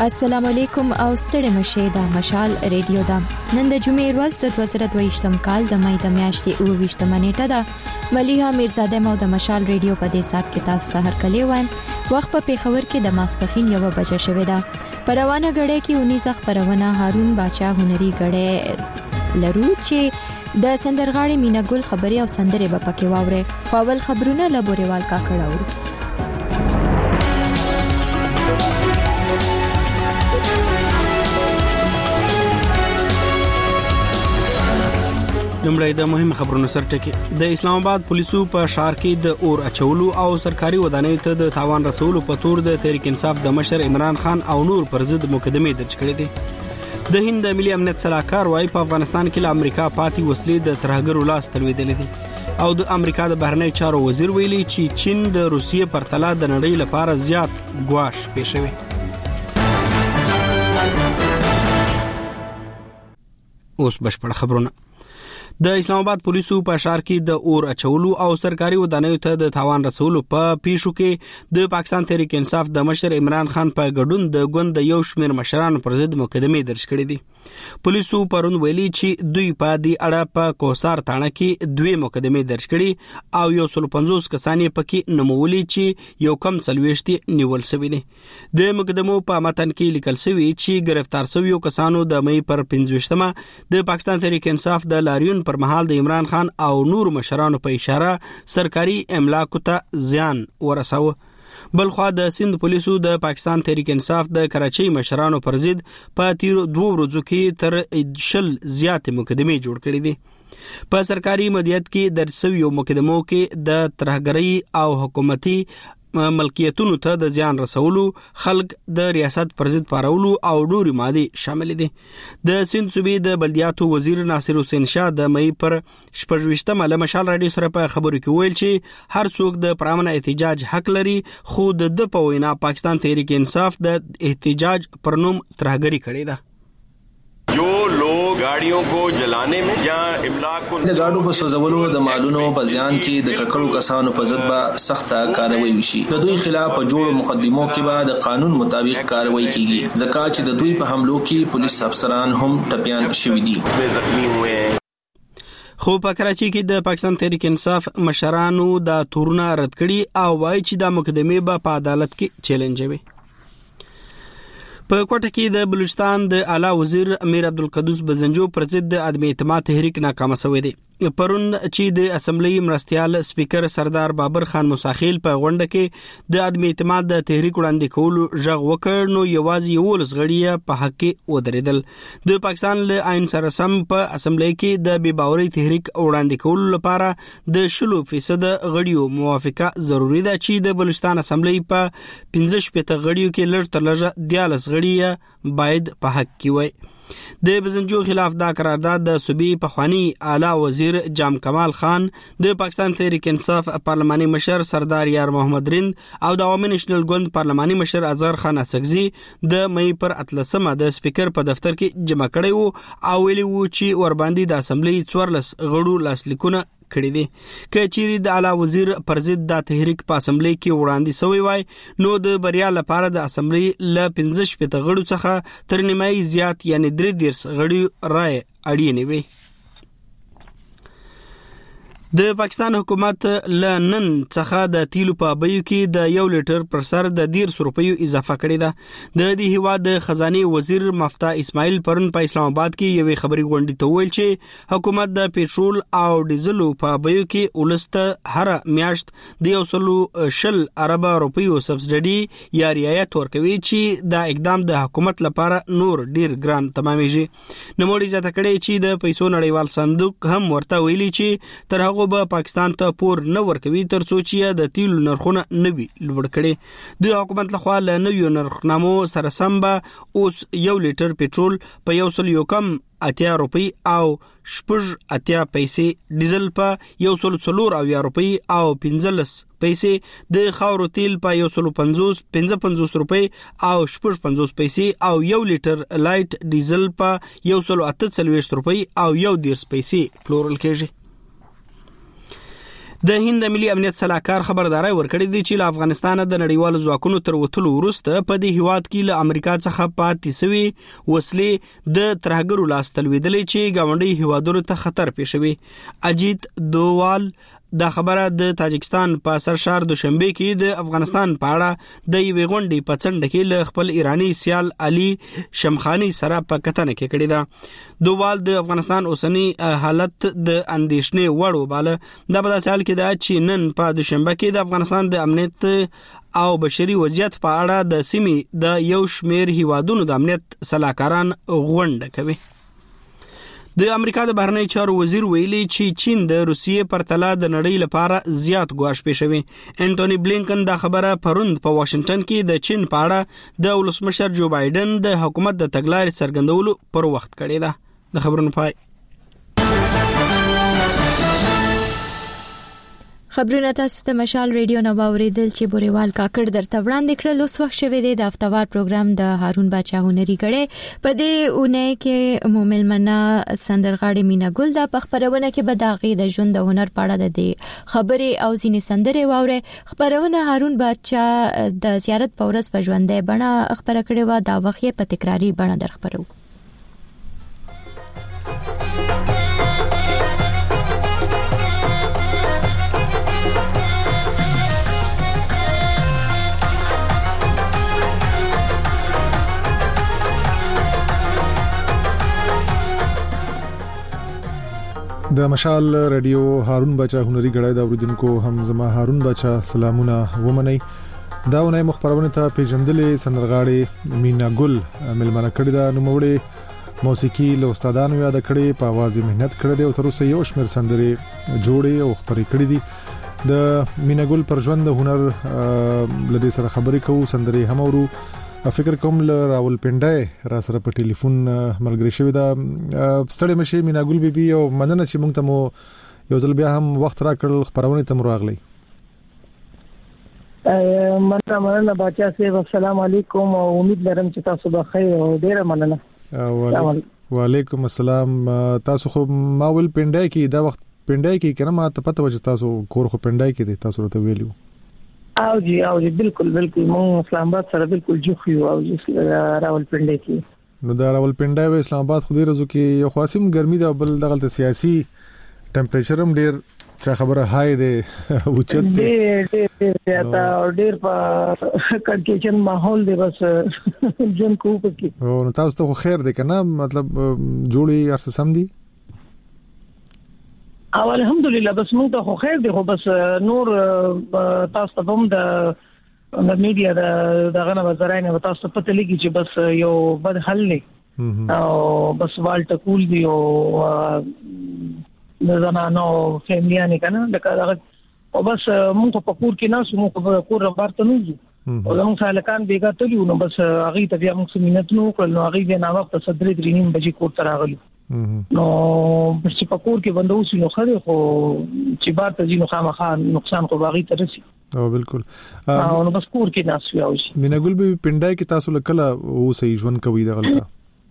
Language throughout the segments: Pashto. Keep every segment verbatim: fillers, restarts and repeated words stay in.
السلام علیکم او ستړي مشه دا مشال ریډیو دا نن د جمعې ورځ د دوه زره دوه ویشتم کال د مې د میاشتې اوه ویشتمه نیټه ده. مليها میرزاده مو د مشال ریډیو په دې سات کې تاسو ته هرکلی وایم. وخت په پیښور کې د ماسپخین یو بجه شوې ده. پروانه غړې کې اونیزه خبرونه هارون باچا هنري غړې لرو چې د سندرغاړي مینا ګل خبري او سندره به پکې واوري. خپل خبرونه لبوريوال کا کړهور. لمړی د مهم خبرونو سرټکی. د اسلام آباد پولیسو په ښار کې د اور اچولو او سرکاري ودانۍ ته د تاوان رسولو په تور د تحریک انصاف د مشر عمران خان او نور پر ضد مقدمه درج کړې دي. د هند ملي امنیت صلاحکار وايي په افغانستان کې له امریکا پاتې وسلې د ترهګرو لاس تلویدلې دي او د امریکا د بهرنی چارو وزیر ویلي چې چین د روسیې پر تله د نړۍ لپاره زیات ګواښ پېښوي. اوس بشپړ خبرونه. د اسلام آباد پولیسو په ښار کې د اور اچولو او سرکاري ودانیو ته د تاوان رسولو په پیښو کې د پاکستان تحریک انصاف د مشر عمران خان په ګډون د ګوند یو شمېر مشرانو پر ضد مقدمه درج کړې دي. پولیسو پرون ویلي چې دوی په دې اړه په کوثر تاڼه کې دوه مقدمه درج کړي او یو سل پنځوس کسان پکې نومولي چې یو کم څلوېښت نیول شوی دي. د مقدمو په متن کې لیکل شوی چې گرفتار شویو کسانو د مې پر پنځوستمه د پاکستان تحریک انصاف د لاریون پر مهال د عمران خان او نور مشرانو په اشاره سرکاري املاکو ته زیان ورساوه. بلخوا د سند پولیسو د پاکستان تحریک انصاف د کراچۍ مشرانو پر ضد په تیر دوه ورځو کې تر شل زیات مقدمه جوړ کړې دي. په سرکاري مدیریت کې د سویو مقدمو کې د ترهګرۍ او حکومتي ملکیتونو ته د زیان رسولو، خلق د ریاست پر ضد پارولو او ډوري مادي شامل دي. د سند صوبې د بلدیاتو وزیر ناصر حسین شاه د مې پر شپږویشتمه له مشال راډیو سره په خبرو کې ویل چې هر څوک د پرامنه احتجاج حق لري، خو د په وینا پاکستان تحریک انصاف د احتجاج پر نوم ترهګری کړې ده. جو لوگ گاڑیوں کو جلانے میں یا املاک کو د گاډو په سوځولو د مالونو په ځان کې د ککړو کسانو په ضد به سخته کاروایی وشي. د دوی خلاف په جوړو مقدمو کې به د قانون مطابق کاروایی کیږي، ځکه چې د دوی په حملو کې پولیس افسران هم ټپيان شوي دي. خو په کراچۍ کې د پاکستان تحریک انصاف مشرانو د تورونه رد کړي او وایي چې د مقدمې به په عدالت کې چیلنجوي. په کوټه کې د بلوچستان د اعلی وزیر امیر عبدالقدوس بزنجو پر ضد د عدم اعتماد تحریک ناکام شوی دی. پرون چې د اسمبلی مرستيال سپیکر سردار بابر خان مساخیل په غونډه کې د عدم اعتماد د تحریک وړاندې کولو ژغ وکړ، نو یوازې یو لس غړي په حق کې ودرېدل. د پاکستان له آئین سره سم په اسمبلی کې د بې باورۍ تحریک وړاندې کولو لپاره د شلو فیصد غړیو موافقه ضروری ده چې د بلوچستان اسمبلی په پنځه شپېته غړیو کې لږ تر لږه دیارلس غړي باید په حق کې وي. د بزنجو خلاف دا قرارداد د صوبې پخوانی اعلی وزیر جام کمال خان، د پاکستان تحریک انصاف پارلماني مشر سردار یار محمد رند او د عوامي نېشنل ګوند پارلماني مشر اظهر خان اڅکزي د مې پر اتلسمه د سپیکر په دفتر کې جمع کړي وو او ویلي وو چې ورباندې د اسمبلی څوارلس غړو لاسلیکونه کړی دي. که چیرې د اعلی وزیر پر ضد د تحریک په اسمبلی کې وړاندې شوی وای، نو د بریا لپاره د اسمبلی له پنځه شپېته غړو څخه تر نیمایي زیات یعنی درې دیرش غړي رای اړینې وي. د پاکستان حکومت له نن څخه د تیلو په بیو کې د یو لیټر پر سر د ډیرش روپیو اضافه کړې ده. د دې هیواد د خزانه وزیر مفتاح اسماعیل پرون په اسلام آباد کې یوې خبري غونډې ته ویل چې حکومت د پېټرول او ډیزلو په بیو کې ولسته هر میاشت د یو سلو شل اربه روپیو سبسډي یا رعایت ورکوي چې دا اقدام د حکومت لپاره نور ډیر ګران تمامېږي. نوموړي زیاته کړې چې د پیسو نړیوال صندوق هم ورته ویلي چې تر هغه به پاکستان ته پور نه ورکوي تر څو چې د تیلو نرخونه نه وي لوړ کړي. د حکومت لخوا له نویو نرخنامو سره سم به اوس یو لیټر پټرول په یو سل یو کم اتیا روپی او شپږ اتیا پیسې، ډیزل په یو سل څلور اویا روپی او پنځلس پیسې، د خاورو تیل په یو سل پنځوس پنځه پنځوس روپی او شپږ پنځوس پیسې او یو لیټر لایټ ډیزل په یو سل اته څلوېښت روپی او یو دیرش پیسې پلورل کېږي. د هند ملي امنیت صلاحکار خبرداري ورکړې دي چې له افغانستان د نړیوالو ځواکونو تر وټلو وروسته په دې هیواد کې له امریکا څخه پاتې سوي وسلې د ترهګرو لاس تلویدلې چې گاونډي هیوادونو ته خطر پېښوي. اجیت دووال دا خبره د تاجکستان په سرشار دوشنبه کې د افغانستان په اړه د یوې غونډې په څنډه کې له خپل ایرانی سیال علي شمخانی سره په کتنه کې کړې ده. دووال د افغانستان اوسنی حالت د اندېښنې وړ وباله. دا په داسې حال کې ده چې نن په دوشنبه کې د افغانستان د امنیت او بشري وضعیت په اړه د سیمې د یو شمېر هیوادونو د امنیت صلاحکاران غونډه کوي. د امریکا د بهرنی چارو وزیر ویلي چې چین د روسیې پرتله د نړۍ لپاره زیات ګواښ پېښوي. انټونی بلینکن دا خبره پروند په واشنگټن کې د چین په اړه د ولسمشر جو بایدن د حکومت د تګلارې څرګندولو پر وخت کړې ده. د خبرونو پای. خبرونه تاسو ته مشال ریډیو نو باوریدل چې بوريوال کاکړ درته وړاندې کړل. اوس وخت شوه دی د هفتوار پروګرام د هارون باچا هنري غړې په دې اونۍ کې مومل منا سندرغاړي مینا ګل د خبرونه کې بداغي د ژوند د هنر پاړه د دې خبرې او ځینې سندرې واوري. خبرونه هارون باچا د زیارت پورس په ژوندې بڼه خبره کړې و. دا وخت په تکراری بڼه در خبرو. د مشال رادیو هارون بچا هنري غړای د اوریدونکو هم زما هارون بچا سلامونه ومني. دا ونه مخبرونه ته پیژندلې سندرغاړي مینا ګل ملمنه کړی دا نوموړي موسیقي له استادانو یاد کړي په आवाज مهنت کړی دی او تر اوسه یو شمېر سندرې جوړې او خبرې کړې دي. د مینا ګل پر ژوند د هنر لدې سره خبرې کوو سندرې هم اورو. فکر کوم ل راول پندای را سره په ټلیفون ملګری شوی دا ستړي مشي مینا ګل بیبي او مننه چې مونږ ته مو یو ځل بیا هم وخت را کړل خبرونه ته راغلی. مننه مننه بچا سي السلام علیکم او امید لرم چې تاسو به خیر او ډیر مننه. وعلیکم السلام. تاسو خو ماول پندای کې دا وخت پندای کې کنه ما ته پته و چې تاسو کور خو پندای کې دي تاسو ته ویلو. او جی او جی بالکل بالکل مون اسلام آباد سره بالکل جوخیو او راولپنډي کې. نو دا راولپنډي و اسلام آباد خو دې رزو کې یو خاصم ګرمي دا بل دغه سیاسي ټمپریچر هم ډیر چا خبره هاي دی اوچت دی ډیر زیاته او ډیر په کنډیشن ماحول دی بس جن کو پکې. او نو تاسو ته خیر دی کنه مطلب جوړي ارس سم دی. او الحمدلله بس موږ ته خو خیر دی خو بس نور تاسو ته هم د د میډیا د دغه نه وزراینه تاسو پته لګی چې بس یو بد حل نه او بس والټ کول دی او د زنانو فیملیانه کنه دغه او بس موږ په کور کې نه سو موږ په کور ورته نه یو او موږ سالکان بیګا تلو نو بس هغه ته بیا موږ سمینت نو کړل نو هغه بیا نو وخت صدرې درینیم بجې کور ته راغلو. نو چې په کور کې بندو شي نو خره خو چې بار ته ځینو خامخا نقصان خو باغی ته رسي. او بالکل او نو بس کور کې ناس یو شي. مینا ګل به پندای کې تاسو لکله او صحیح ژوند کوي د غلطه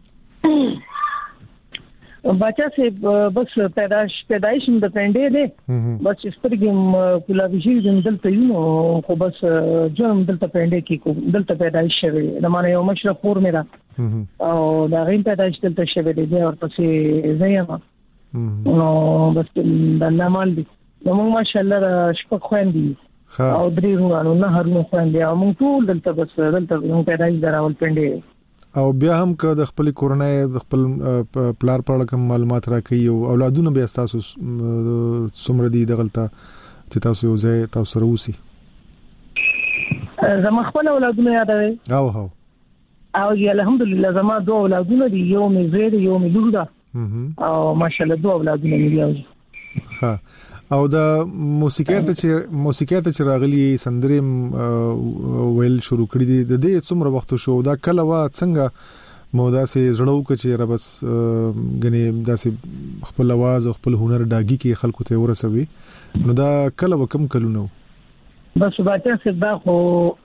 بچا سے بس پیدائش پیدائش د پندې ده بس سترګم کلاوی شي دلته یو خو بس جنم دلته پندې کې کو دلته پیدائش شوی د معنی یو مشرف فور میرا او دا غین پیدائش دلته شوی دی او پسې زیما نو بس د نامال دي نو موږ ماشاءالله شپږ خويندې او درې ورونو نه هرنو خويندې او موږ ټول دلته بس دلته پیدائش دراول پندې. او بیا هم که د خپل کورنۍ د خپل پلار په اړه کوم معلومات راکړي او اولادونه بیا تاسو څومره دي د غلطه چې تاسو یو ځای تاسو سره اوسئ. زما خپل اولادونه یادوي او هو او الحمدلله زما دوه اولادونه دي یو مې زوی دی یو مې لور ده او ماشاءالله دوه اولادونه مې دي. ها او د موسیقي ته چې موسیقي ته چې راغلي سندرې ویل شروع کړې دي د دې څومره وخت شو دا کله وا څنګه مو داسې زړو کچې را بس غني داسې خپل आवाज او خپل هنر داګي کې خلکو ته ورسوي نو دا کله وکم کلونو بس باچا صدا خو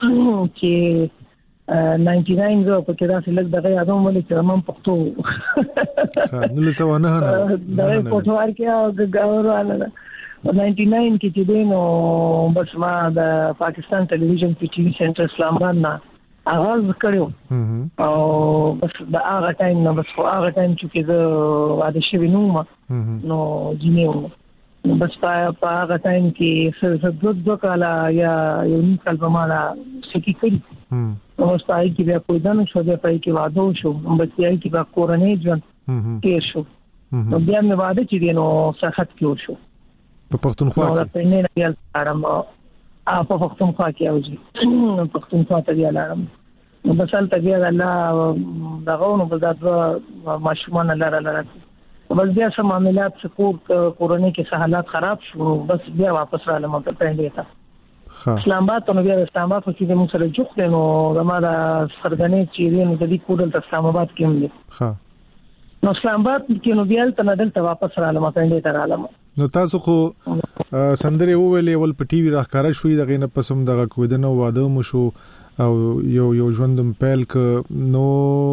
چې ناینټي ناین زو په کې راځي لږ دغه یادوم ولې چې موږ پښتو نو له سوانه نه دا په توار کې او ګاور والا ناینټي ناین کې چې دینو بس ما د پاکستان ټلویزیون پی ټي وی سنټر اسلام آباد نه آغاز کړو او بس د هغه ټایم نه بس هغه ټایم چې زه واده شوی نو نو جنیو بس په هغه ټایم کې څه دوه دوه کاله یا یو نیم کال به ما سکی کړی نو ستای کې بیا په دانو شو بیا پای کې واده شو بس یې کې با کورنۍ ژوند کې شو نو بیا مې واده چې دینو صحت کې شو په پښتونخوا کې په نه نه یالم ا په پښتونخوا کې اوځي پښتونخوا ته یالم نو بس حالت بیا الله دغه نو بل دا ماشومان لاره لاره بس بیا سم معاملات سکور کورنۍ کې حالات خراب شو بس بیا واپس را لمه په پندې ته اسلام آباد ته نو بیا اسلام آباد کې موږ سره جوخت نو زموږه سرګنې چې نو د دې کودل اسلام آباد کې هم دي ها نو اسلام آباد کې نو بیا ته ندل ته واپس را لمه پندې ته را لمه نو تاسو خو سندره وویلې ول په ټي وی راخاره شوې دغه نه پسوم دغه کودنه واده مو شو او یو یو ژوندم پیل ک نو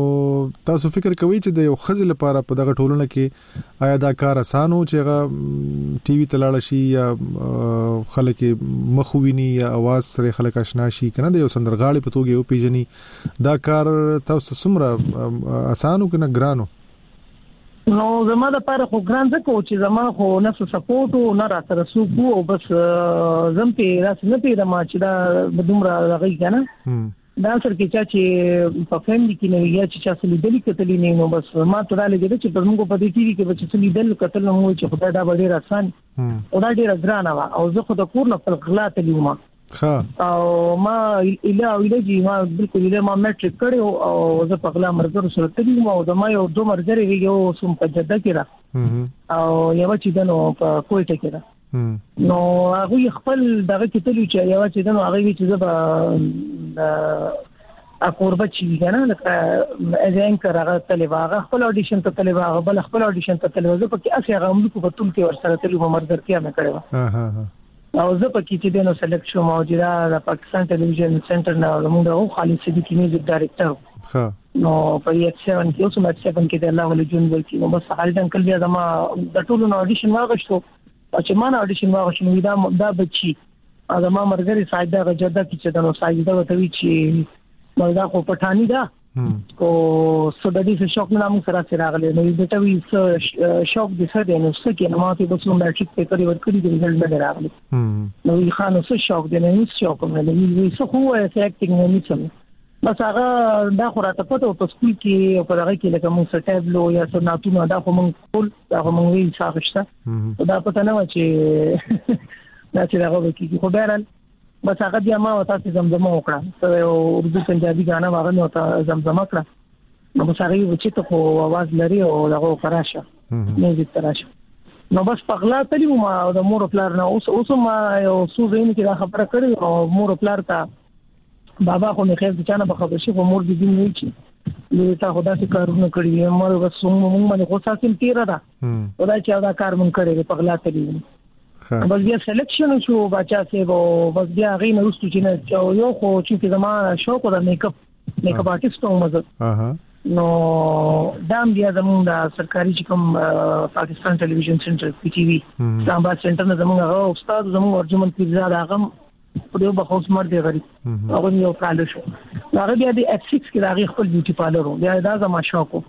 تاسو فکر کوئ چې د یو خزل لپاره په دغه ټولنه کې آیا دا کار اسانو چې هغه ټي وی تلاړ شي یا خلک مخویني یا आवाज سره خلک آشنا شي کنه د یو سندرغاړي په توګه یو پیژني دا کار تاسو څومره اسانو کنه ګرانو نو زما د پاره خو ګران ځکه چې زما خو نفس سپورټ او نه را سره سوق او بس زم په راس نه پیدا ما چې دا بدومره راغی کنه دا سر کې چې په فیملی کې نه ویل چې چا سلی دلی کتلی نه نو بس ما ته را لګیږي چې پر موږ په دې ټي وی کې چې سلی دل کتل نو چې خدای دا ډېر آسان او دا ډېر ګران و او زه خو د کور نه خپل غلا تلیوم ها او ما اله او اله جی ما بالکل اله ما میټریک کړو او زه په غلا مرګ سره تلیوم او د ما یو دوه مرګري یو سم په جده کې را او یو چې دنو په کوټه کې را نو هغه خپل دغه کې تلو چې یو چې دنو هغه چې زه ا قربت چې کنه لکه اذن کراغه تلواغه خپل اډیشن ته تلواغه بل خپل اډیشن ته تلواغه په کې اسه هغه موږ په ټول کې ورسره تلو مرګر کې مې کړو ها ها او زه په کې چې دنو سلیکټ شو موجوده د پاکستان ټلویزیون سنټر نه موږ او خالد صدیقی میوزیک ډایرکټر ها نو په یو سیون کې اوس مې سیون کې د الله ولې جون ورکی نو بس خالد انکل بیا زما د ټولو نو اډیشن واغښتو چې ما نه اډیشن واغښتو نو دا دا بچي دا ما مرګري ساجده غجدا کې چې دنو ساجده وتوي چې ملدا کو پټانی دا کو سودادي څه شوق نه موږ سره سره غلې نو دې ته وی شوق دې سره نو څه کې نو ماته بس نو میټریک پیپر ورکړي دې رزلټ نه راغلی نو یې خانو څه شوق دې نه هیڅ شوق نه لې څه خو یې اکټینګ نه نشم بس هغه دا خو راته پته په سکول کې په هغه کې لکه موږ سټیبلو یا سناتونو دا خو موږ ټول دا خو موږ یې څاغشته دا پته نه و چې دا چې هغه کې خو بیرل بس هغه بیا ما وتا چې زمزمه وکړه ته اردو پنجابي غانا واغ نه وتا زمزمه کړه نو بس هغه چې ته خو आवाज لري او هغه فراشه میوزیک فراشه نو بس پغلا تلی ما د مور پلار نه اوس اوس ما یو څو زین کې دا خبره کړې او مور پلار ته بابا خو نه خیر چې نه به خبر شي خو مور دې دې نه چی لې تا خدا څخه کارونه کړی مور بس موږ باندې خو ساتم تیر را خدای چې دا کار مونږ کړی پغلا تلی بس بیا سلیکشن شو بچا سه وو بس بیا غي نه رستو چې نه یو خو چې زما شوق د میک اپ میک اپ آرټیست و مزه اها نو دام بیا زموږ د سرکاري چې کوم پاکستان ټلویزیون سنټر پی ټي وی اسلام آباد سنټر نه زموږ هغه استاد زموږ ارجمن پیرزاد هغه په یو بخوس مر دی غری هغه یو کال شو هغه بیا د اف سکس کې هغه خپل بیوټي پارلر و بیا دا زما شوق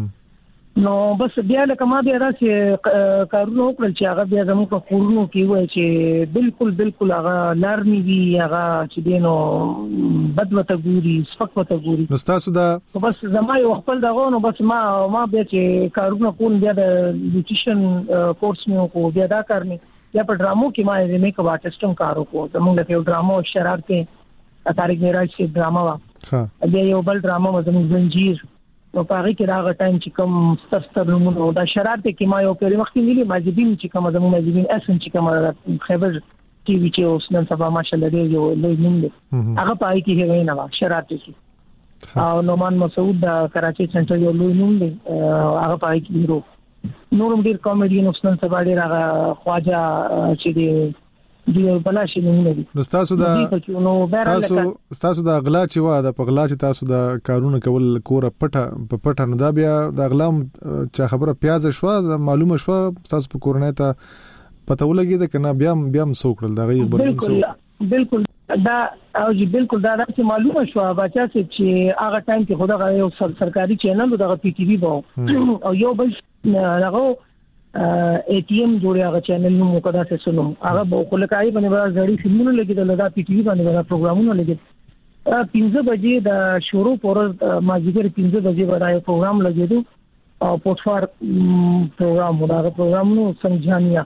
نو بس بیا لکه ما بیا راځي کارونه وکړل چې هغه بیا زموږ په کورونو کې وای چې بالکل بالکل هغه لارني وی هغه چې دینو بدوته ګوري سپکوته ګوري نو تاسو دا بس زما یو خپل دغه نو بس ما ما بیا چې کارونه کول بیا د نیوټریشن کورس مې کو بیا دا کارني بیا په ډرامو کې ما یې میک اپ آرټیسټم کارو کو زموږ یو ډرامو شرارتې طارق معراج سے ډراما وا ها بیا یو بل ډراما زموږ زنجیر نو پاره کې راغ ټایم چې کوم ستستر نمونه دا شرارت کې ما یو پری وخت نیلی ماجبین چې کوم زموږ ماجبین اسن چې کوم خبر ټي وی چې اوس نن سبا ماشاءالله دی یو لوی نوم دی هغه پای کې هغه نه وا شرارت کې او نومان مسعود د کراچي سنټر یو لوی نوم دی هغه پای کې هیرو نورم ډیر کامیډین اوس نن سبا ډیر هغه خواجه چې دی دی بلاشي نه دی نو تاسو دا تاسو تاسو دا غلا چې وا د پغلا چې تاسو دا کارونه کول کور پټه په پټه نه دا بیا د غلا چې خبره پیاز شو معلومه شو تاسو په کورنۍ ته پته ولګي دا کنه بیا بیا سوکړل دا غي خبرونه بالکل بالکل دا او جی بالکل دا چې معلومه شو بچا چې هغه ټایم کې خدای یو سرکاري چینل دغه پی ټی وی وو او یو بل هغه ای ټی ایم جوړه هغه چینل نو مقدا څه سنو هغه په کولکای باندې غړي فلمونه لګیدل دا پی ټی وی باندې پروګرامونه لګیدل پنځه بجې د شروع پر ماجیګر پنځه بجې باندې پروګرام لګیدو او پورتفار پروګرام دا پروګرام نو سمجھانیا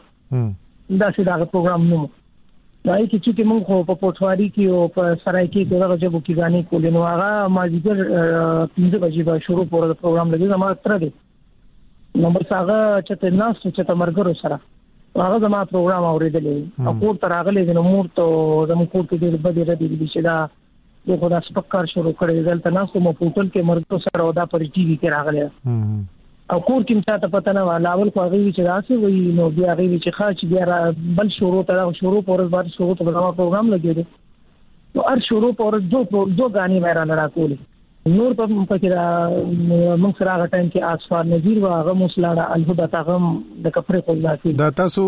دا څه دا پروګرام نو دای کی چې موږ خو په پورتفاری کې او په سرای کې دغه جبو کې غانې کولې نو هغه ماجیګر پنځه بجې باندې شروع پر پروګرام لګیدو ما تر دې نمبر څنګه چې ناس چې تمرګرو سره هغه زما پروګرام اوریدلې او کور تر هغه لګنه مور ته زمو کور کې دې بده ردی دي چې دا د خدا سپکار شروع کړی دلته ناس کوم پورتل کې مرګ سره ودا پر ټي وي کې راغله او کور کې متا ته پته نه ولاول خو هغه چې راسي وي نو بیا هغه چې خاص بیا بل شروع تر شروع پورز بعد شروع ته بل پروګرام لګیږي نو هر شروع پورز دو دو غاني مېرا نه راکولې نور په پکې را موږ سره هغه ټایم کې اسفار نذیر و هغه مسلاړه الهدا تاغم د کفر کولا کې دا تاسو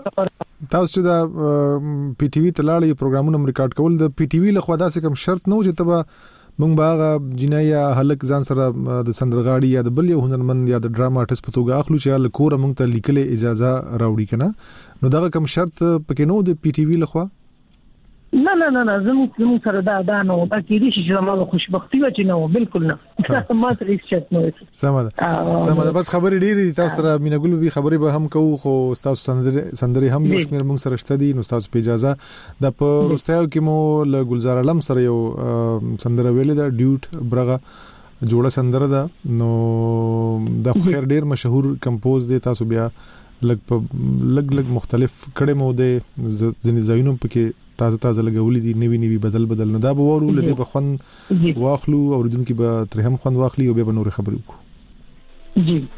تاسو چې دا پی ټی وی تلاړې پروګرامونه ریکارډ کول د پی ټی وی له خوا داسې کوم شرط نه و چې تبا موږ باغ جنایا هلک ځان سره د سندرغاړي یا د بل یو هنرمند یا د ډراما آرټست په توګه اخلو چې له کوره موږ ته لیکلې اجازه راوړي کنه نو دا کوم شرط پکې نو د پی ټی وی له خوا نه نه نه نه زموږ زموږ سره دا دا نو دا کې دي چې زموږ خوشبختی و چې نو بالکل نه ما ترې شت نو سمه سمه بس خبرې ډېری تاسو سره مینګل وی خبرې به هم کوو خو تاسو سندري سندري هم یو شمیر موږ سره شته دي نو تاسو په اجازه د په روستایو کې مو ل ګلزار علم سره یو سندره ویلې دا ډیوټ برغه جوړه سندره ده نو د خیر ډیر مشهور کمپوز دی تاسو بیا لګ لګ لګ مختلف کړه مو د ځینې ځایونو پکې تازه تازه لګولې دي نوی نوی بدل بدل نه دا به ورو لدی په خون واخلو او ردون کې به تر هم خون واخلي او به نور خبرې وکړو جی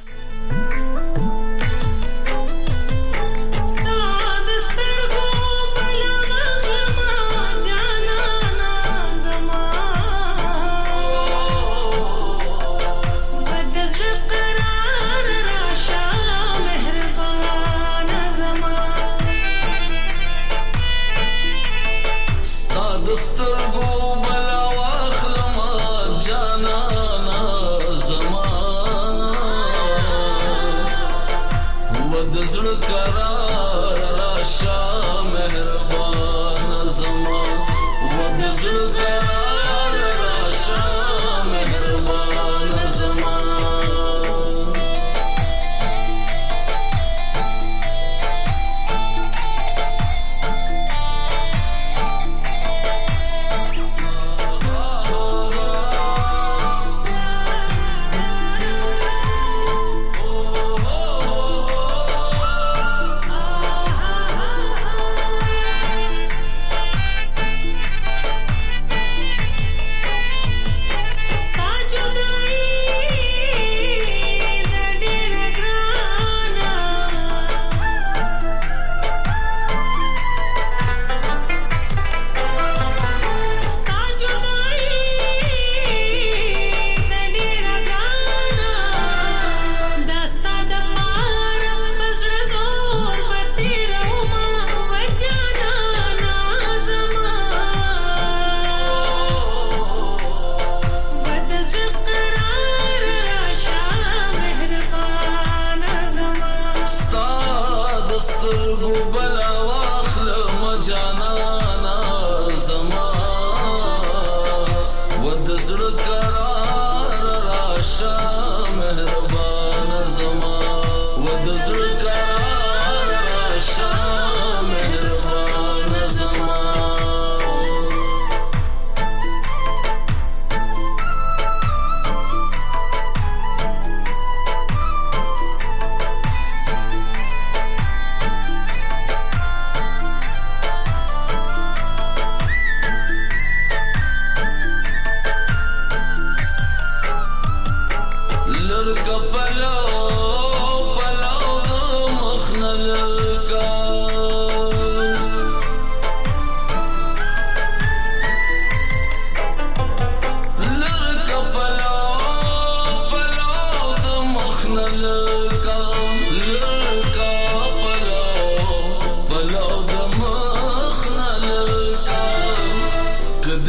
लड़का पलो पलो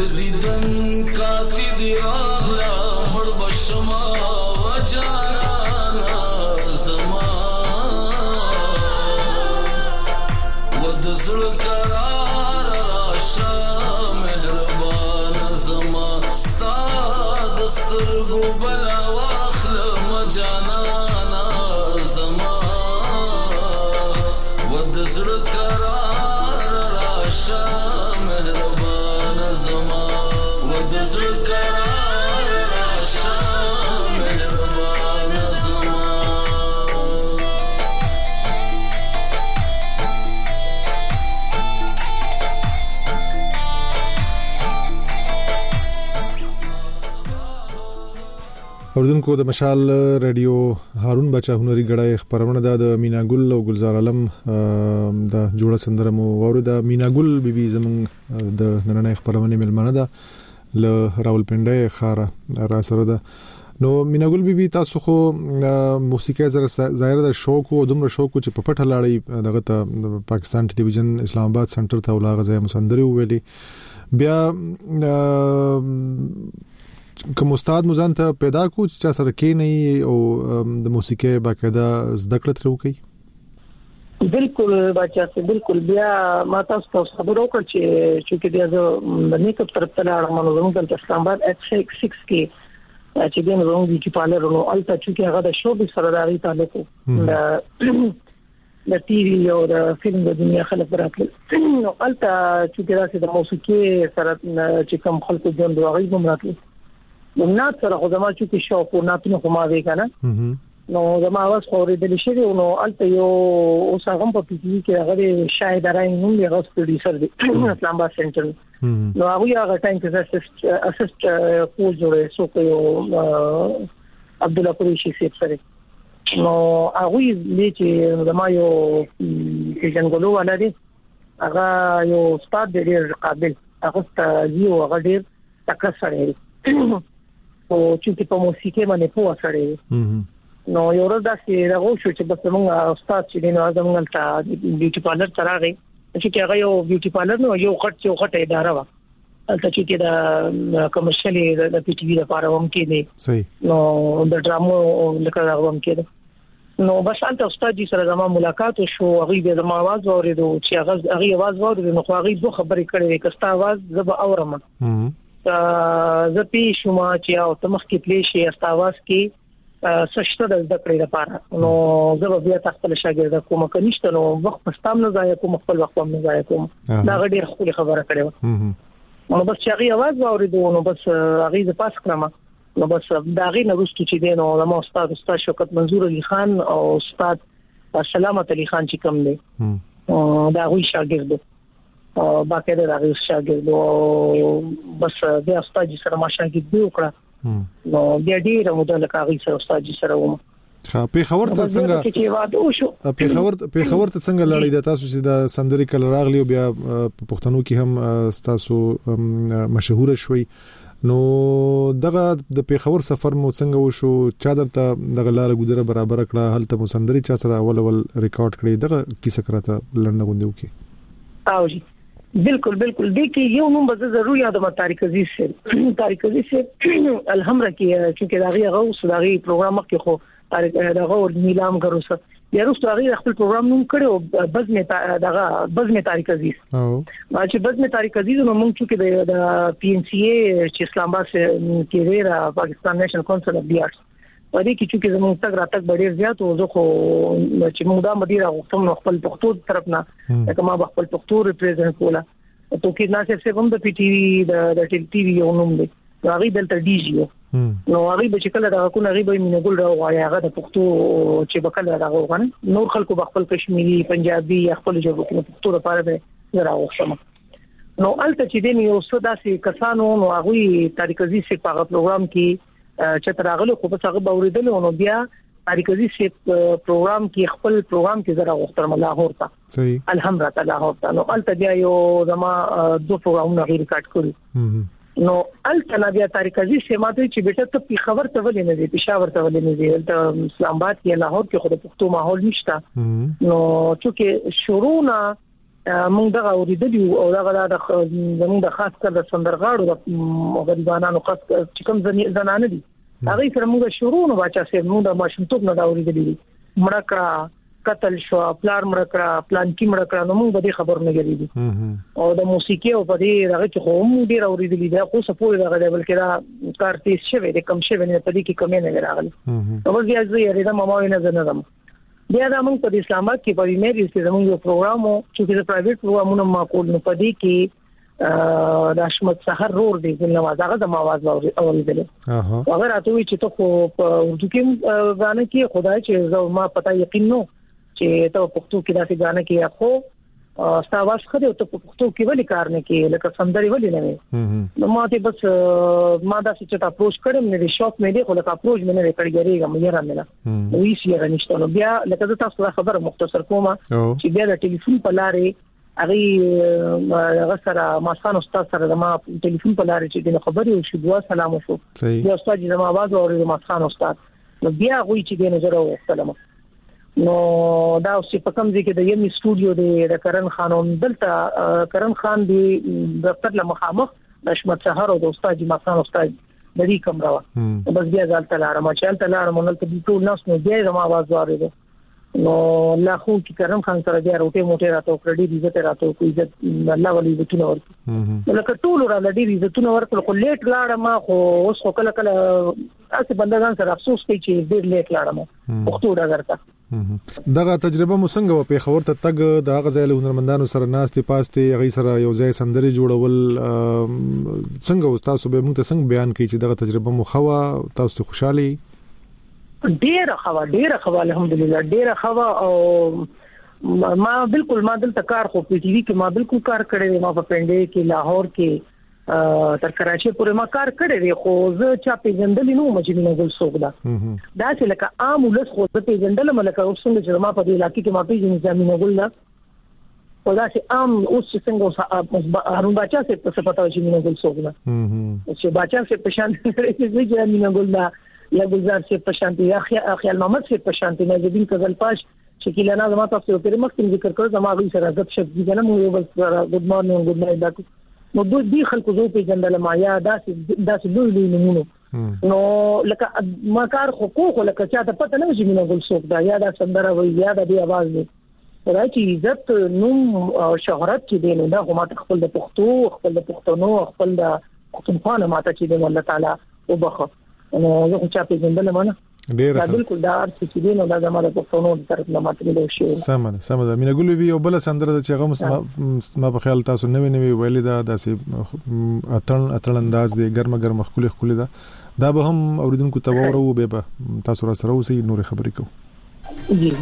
دیدن کاتی دی راغلا مړ بشما وجانا زما ود زړه قرار راشه مهربان زما ستا دسترګو بلا واخل مجانا زما ود زړه قرار راشه مهربان زما ود زړه قرار راشه مهربان زما اوردونکو د مشال رادیو هارون بچا هنري غړای خبرونه د مینا ګل او گلزار عالم د جوړه سندره مو ورده مینا ګل بیبي زمون د نننې خبرونه ملمنه ده ل راولپنډه خاره را سره ده نو مینا ګل بیبي تاسو خو موسیقي زره ظاهر د شوق او دومره شوق چې په پټه لاړی دغه ته پاکستان ټلویزیون اسلام آباد سنټر ته ولاغه ځای مسندري ویلي بیا کوم استاد مزان ته پیدا کو چې سره کې نه او د موسیقي باقاعده زده کړه ترو کوي بالکل بچا سه بالکل بیا ما تاسو ته خبرو کړ چې چې د نیک طرف ته لاړم نو زموږ د اسلام آباد اکس سکس کې چې دین روم دي چې پاله نو الته چې هغه د شو به سره راغی تعلق د د ټي وي او د فلم د دنیا خلک راکړل نو الته چې د موسیقي سره چې کوم خلکو ژوند واغې کوم راکړل نو نات سره خو زما چې شوق او ناتنه خو ما وی کنه نو زما واس خورېدل شي نو الته یو اوس هغه په پی ټي کې هغه شاهد راي نوم یې غوښ پروډوسر دی اسلام آباد سنټر نو هغه هغه ټایم کې اسسټ اسسټ پول جوړه سو کوي عبد الله قریشي سیب سره نو هغه دې چې زما یو څنګه ولا دي هغه یو استاد دی قابل هغه ته یو هغه ډیر تکړه سره او چې په موسیقي باندې پوه سره نو یو ورځ داسې راغو شو چې بس موږ استاد چې نو زموږ ته بیوټي پارلر تراغی چې هغه یو بیوټي پارلر نو یو خټ یو خټه اداره و البته چې دا کمرشلي د پی ټي وی لپاره هم کې دي صحیح نو د ډرامو لکه هغه هم کې نو بس البته استاد جی سره زموږ ملاقات شو هغه د زموږ आवाज اوریدو چې هغه هغه आवाज اوریدو نو هغه دوه خبرې کړې کستا आवाज زب اورم زه پی شوما چې او تمخ کې پلی شي استاواز کې سشته د ذکر لپاره نو زه بیا تخپل شاګرد کوم کنيشته نو وخت پستام نه ځای کوم خپل وخت هم نه ځای کوم دا غډي خپل خبره کړو نو بس چې هغه आवाज اوریدو نو بس هغه د پاس کړم نو بس دا غي نه رښتو چې دینو زمو استاد استاد شوکت منظور علي خان او استاد سلامت علي خان چې کوم دی دا غوي شاګرد او باقاعده راغی شاګرد او بس بیا استاد سره ما شاګرد دی وکړه نو بیا ډیر موده لکه سره استاد سره ومه ها په خبر ته څنګه په خبر په خبر ته څنګه لړۍ د تاسو چې د سندري کل راغلی بیا په پښتنو کې هم تاسو مشهور شوي نو دغه د پیښور سفر مو څنګه وشو چا درته دغه لار ګذره برابر کړه هلته مو سندري چا سره اول اول ریکارډ کړی دغه کیسه کراته لړنه غوندو کې او جی بالکل بالکل دې کې یو نوم به ضروري یادم طارق عزیز سے طارق عزیز سے الحمرا کې چې داغي غوث داغي پروګرام کې خو طارق دغه ور نیلام غروسه یا روس داغي خپل پروګرام نوم کړو بزم دغه بزم طارق عزیز او چې بزم طارق عزیز نو موږ چې د پی ان سی ای چې اسلام آباد کې ریرا پاکستان نېشنل کونسل اف دی آرټس ودې کې چې زموږ تک راتک ډېر زیات او زه خو چې موږ دا مدیر غوښتم خپل پښتو طرف نه کما خپل پښتو ریپرزینټ کولا ته کې نه څه کوم د پی ټي وی د ټي وی یو نوم دی هغه دلته ډي جی نو هغه به چې کله دا کو نه غي مینه ګل راو هغه د پښتو چې بکله راغو غن نور خلکو خپل کشمیری پنجابي خپل جوړ کړو پښتو لپاره به راوښم نو الته چې دین یو څه داسې کسانو نو هغه طارق عزیز په هغه پروګرام کې چې ترغلو خو په هغه باوریدل نو بیا طارق عزیز په پروګرام کې خپل پروګرام کې زرا وختر ملاحور تا صحیح الحمدلله لاهور نو الته بیا یو زما دو پروګرامونه غیر کټ کړو نو الته بیا طارق عزیز سے ماته چې بیٹه ته په خبر ته ولې نه دی پېښور ته ولې نه دی د اسلام آباد کې لاهور کې خو د پښتو ماحول نشته نو چې شروع نه موږ دغه اوریدلی او دغه د زموږ د خاص کر د سندرغاړو د غریبانو خاص چې کوم زنانه دي هغه سره موږ شروع نو باچا سره موږ د ماشومتوب نه دا اوریدلی مړه کړه قتل شو پلار مړه کړه پلان کې مړه کړه نو موږ به خبر نه غریدي او د موسیقي او په دې دغه چې خو موږ ډیر اوریدلی دا خو سپور دغه بلکې دا کار تیز شوی د کم شوی نه په دې کې کمی نه راغلی او بیا زه یې دا ماما نه زنم بیا دا موږ په اسلام آباد کې په میری کې زموږ یو پروګرام چې د پرایویټ پروګرامونو معقول نه پدې کې د اشمت سحر رور دی نواز هغه د आवाज اوریدل اگر اته وی چې ته په اردو کې غانه کې خدای چې ما پتا یقین نو چې ته پښتو کې داسې غانه کې اخو ستاواز خدای ته پښتو کې ولی کار نه کې لکه سندري ولی نه نو ما ته بس ما دا چې تا اپروچ کړم نه شوق مې دی خو لکه اپروچ مې نه کړی غریګم یې را مله نو یې شي رانیشته نو بیا لکه تاسو خبره مختصر کومه چې بیا د ټلیفون په لارې اغه هغه سره ماسان استاد سره ما ټلیفون په لارې چې د خبرې او شو دوا سلام وشو بیا استاد د आवाज اوري ماسان استاد نو بیا غوي چې د نظر او سلام نو دا اوس په کوم ځای کې د یمي سټوډیو د کرن خانم دلته کرن خان دی دفتر له مخامخ د اشمت سحر او د استاد ماسان استاد د دې کمره و بس بیا ځل تلاره ما چې تل لاره مونږ ته ټول ناس نو بیا د आवाज اوري نو لا خو کې کرم خان سره بیا روټه موټه راته کړې دي عزت راته کوئی عزت الله ولي عزتونه ورته لکه ټول را لدی عزتونه ورته خو لیټ لاړه ما خو اوس خو کله کله اسه بندگان سره افسوس کوي چې ډېر لیټ لاړه ما پښتو ډاګرته دغه تجربه مو څنګه په خبر ته تګ د هغه ځای له هنرمندانو سره ناستې پاستې هغه سره یو ځای سندري جوړول څنګه تاسو به موږ ته څنګه بیان کړئ چې دغه تجربه مو خوا تاسو خوشحالي ډیره خوا ډیره خوا الحمدلله ډیره خوا او ما بالکل ما دلته کار خو په ټي وي کې ما بالکل کار کړی ما په پنډې کې لاهور کې تر کراچي پورې ما کار کړی خو زه چا پیژندل نو مجنون ګل سوګدا دا چې لکه عام ولس خو ته پیژندل ملکه اوسنګ چې ما په دې علاقې کې ما پیژنې زمينه ګل دا او دا چې عام اوس څنګه هارون بچا سے په پتا و چې مینه ګل سوګدا چې بچا سے پېښان چې زمينه ګل دا یا گلزار سے پشانتی یا خیال محمد سے پشانتی نازدین کزل پاش شکیل انا زما تاسو په مخکې ذکر کړو زما غوي سره غب شپ دي کنه مو بس ګډ مارنینګ ګډ نایټ دا نو دوی دی خلکو زو په جندل ما یا داسې داسې دوی دوی نمونه نو لکه ما کار حقوق لکه چا ته پته نه چې مینه ګل څوک دا یا دا سندره وي یا دا دی आवाज دی راځي عزت نوم او شهرت کې دی نو دا هم خپل د پښتو خپل د پښتنو خپل د پښتونخوا ماته چې دی الله تعالی وبخښه نو زه چا په جندل مانه ډیر دا بالکل دا چې دی نو دا زموږ په فونو طرف نه ماته دی شي سمه سمه دا مینه ګل وی او بل سندره چې هغه ما په خیال تاسو نوې نوې ویلې دا داسې اتن اتن انداز دی ګرمه ګرمه خولي خولي دا دا به هم اوریدونکو ته وورو به تاسو را سره اوسې نور خبرې کوو جی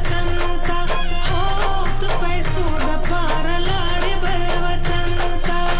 Thank you.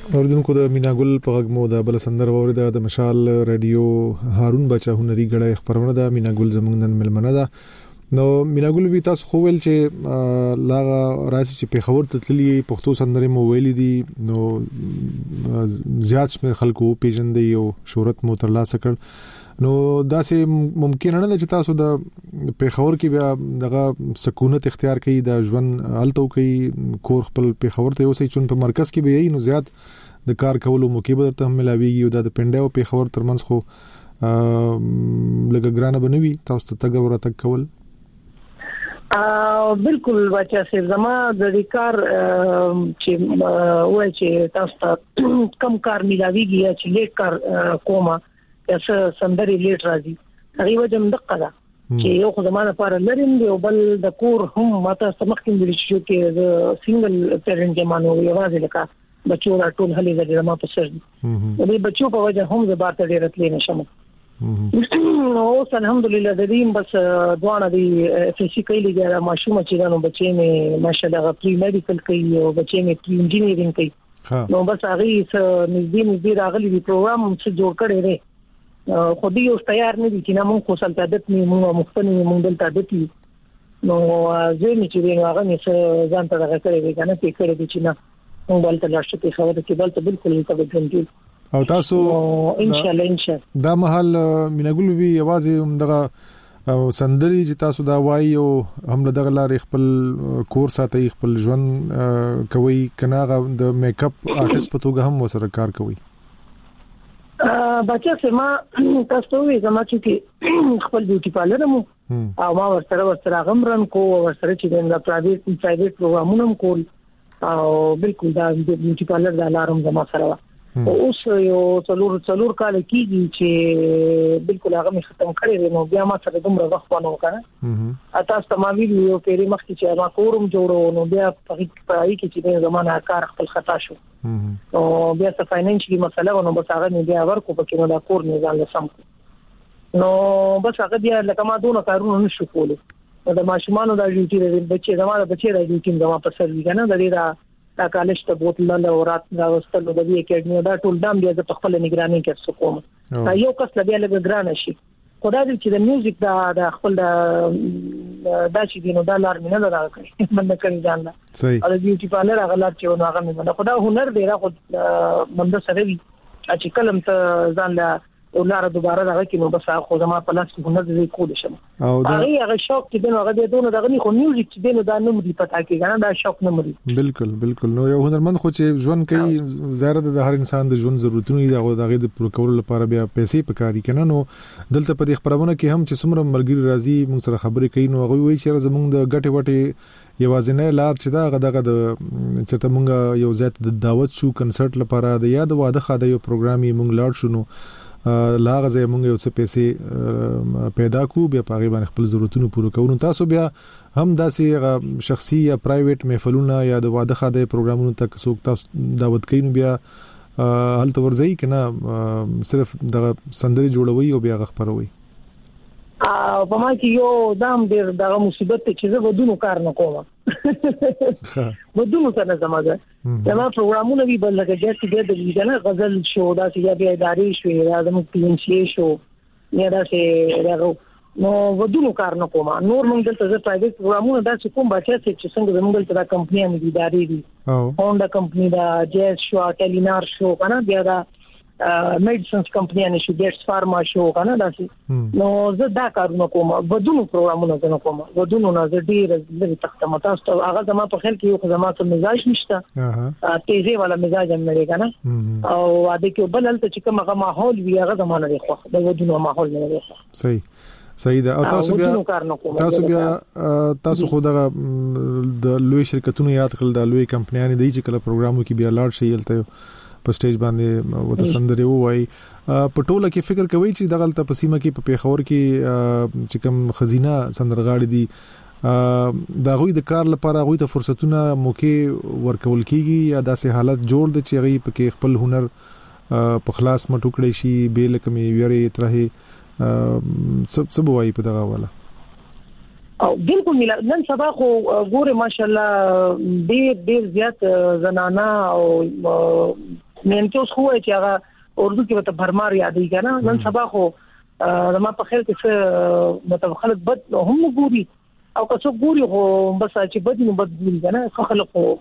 اوردونکو د میناګل په غږمو د بل سندر وورده د مشال رادیو هارون بچا هنري غړې خبرونه د میناګل زمونږ نن ملمنه ده. نو میناګل وی تاسو خو ویل چې لاغه راځي چې په خبر تتلی پښتو سندرې مو ویلې دي، نو زیات شمیر خلکو پیژندې او شهرت مو ترلاسه کړ. نو دا سه ممکن نه ده چې تاسو د په خبر کې بیا دغه سکونت اختیار کړئ، د ژوند التو کوي کور خپل په خبر ته اوسې چون په مرکز کې به یې نو زیات د کار کولو موقع به درته ملاويږي او د پنده او په خبر ترمنځ خو لګ ګرانه بنوي تاسو ته تګ ورته کول. ا بالکل بچا سي زما د ریکار چې وای چې تاسو کم کار ملاويږي چې لیک کار کومه یا سندري لیټ راځي هغه وجه مدقه ده چې یو خو زمانه لپاره لرم دی او بل د کور هم ماته سمختم دي چې کې د سنگل پیرنټ کې مانو یوازې لکه بچو را ټول هلي د ما په سر دي د بچو په وجه هم زه بارته ډیر تلې نشم. نو اوس الحمدلله د دې بس دوانه دی فزیکلی ګره ماشوم چې دانو بچي مې ماشاءالله پری میډیکل کوي او بچي مې پری انجینیرینګ کوي. نو بس هغه نږدې نږدې راغلي دی پروګرام څه جوړ کړی دی خو دې اوس تیار نه دي چې نه مونږ خو سلطه عادت نه مونږ مختنی مونږ دلته عادت نو زه می چې نو هغه مې ځان ته راغلی دی کنه چې کړی دی چې نه مونږ دلته لاشه په خبره کې دلته بالکل ته ګنجي او تاسو ان شاء الله ان شاء الله دا محل مینګل وی یوازې دغه سندري چې تاسو دا وایي او هم دغه لارې خپل کور ساتي خپل ژوند کوي کناغه د میک اپ آرټیست په توګه هم وسره کار کوي. بچا سما تاسو وی زما چې خپل بیوټي پارلر مو او ما ورسره ورسره غمرن کو ورسره چې د پرایویټ پرایویټ پروګرامونه کول او بالکل دا بیوټي پارلر د الارم زما سره اوس یو څلور څلور کال کېږي چې بالکل هغه مې ختم کړی نو بیا ما سره دومره وخت ونه وکړه اته استماوی یو پیری مخکې چې ما کورم جوړو نو بیا په پای کې چې زمانه کار خپل خطا شو او بیا څه فاینانشلی مسله نو بس هغه بیا ورکو پکې نو دا کور نه ځان لسم نو بس هغه بیا لکه ما دونه کارونه نشو کولای د ماشومان د ډیوټي د بچي زمانه بچي د ډیوټي زما په سر وی کنه د دې دا دا کالج ته بوتل له ورات دا واستلو د دې اکیډمي دا ټول دام بیا د خپل نگراني کې څه کوم یو کس لبیا لګ ګران شي خدای دې چې د میوزیک دا د خپل دا دا چې دینو دا لار مینه دا راکړي مننه کوي ځان لا او د بیوټي پارلر هغه لار چې نو هغه مینه خدای هنر دی را خو منده سره وی چې کلم ته ځان لا ولاره دوباره دغه کې نو بس خو زما په لاس کې هنر دې کول شم او دا هغه شوق چې دنه هغه دونه دغه نه خو میوزیک چې دنه دا نه مدي پتا کې کنه دا شوق نه مدي. بالکل بالکل نو یو هنرمند خو چې ژوند کوي زیاده د هر انسان د ژوند ضرورتونه دي هغه دغه د پوره کولو لپاره بیا پیسې پکاري کنه. نو دلته په دې خبرونه کې هم چې څومره ملګری راځي موږ سره خبرې کوي نو هغه وایي چې زموږ د غټي وټي یوازینه لار چې دا غدغه د چې موږ یو ځات د دعوت شو کنسرت لپاره د یاد واده خاده یو پروګرام یې موږ لاړ شو لاغه زې موږ یو څه پیسې پیدا کو بیا پاره باندې خپل ضرورتونو پوره کوو. تاسو بیا هم داسې شخصي یا پرایویټ محفلونه یا د واده خاده پروګرامونو تک څوک تاسو دعوت کین بیا هل تور ځي کنه صرف د سندري جوړوي او بیا خبروي ا په ما کې یو دام ډیر دغه مصیبت چې زه ودونو کار نه کوم ودونو څنګه زماده دا پروګرامونه وی بل لګا چې د دې نه غزل شو دا چې بیا اداري شو یا د مکتینشي شو یا دا چې راغو نو ودونو کار نه کوم نور موږ دلته د پرایویټ پروګرامونه دا چې کوم بچا چې څنګه موږ دلته د کمپنیانو دي اداري دي هونډا کمپنی دا جیس شو ټیلینار شو کنه بیا دا میډیسنز کمپنیانه شو ګیټس فارما شو کنه داسې نو زه دا کارونه کوم ودونو پروګرامونه نه کوم ودونو نه زه ډیر د تخته متاسو هغه زما په خیال کې یو زما ته مزاج نشته تیزه والا مزاج هم لري کنه او واده کې بل هلته چې کومه ماحول وی هغه زمانه دی خو د ودونو ماحول نه دی صحیح صحیح ده. او تاسو بیا تاسو بیا تاسو خو دغه د لوی شرکتونو یاد کړل د لوی کمپنیانو دی چې کله پروګرامو کې بیا لاړ شي الته په سټیج باندې وته سندري وای په ټوله کې فکر کوي چې دغه ته پسیمه کې په پیښور کې چې کوم خزینه سندرغاړي دي دا غوي د کار لپاره غوي ته فرصتونه موقع ورکول کیږي یا داسې حالت جوړ د چې غي په خپل هنر په خلاص مټوکړي شي به لکه مې ویری ترې سب سب وای په دغه والا او بالکل نن سبا خو ګوره ماشاءالله ډېر ډېر زیات زنانا او مین کې اوس خو چې هغه اردو کې وته برمار یادې کنه نن سبا خو ما په خیال کې څه مطلب خلک بد هم ګوري او که څو ګوري خو بس چې بد نه بد ګوري کنه خلک خو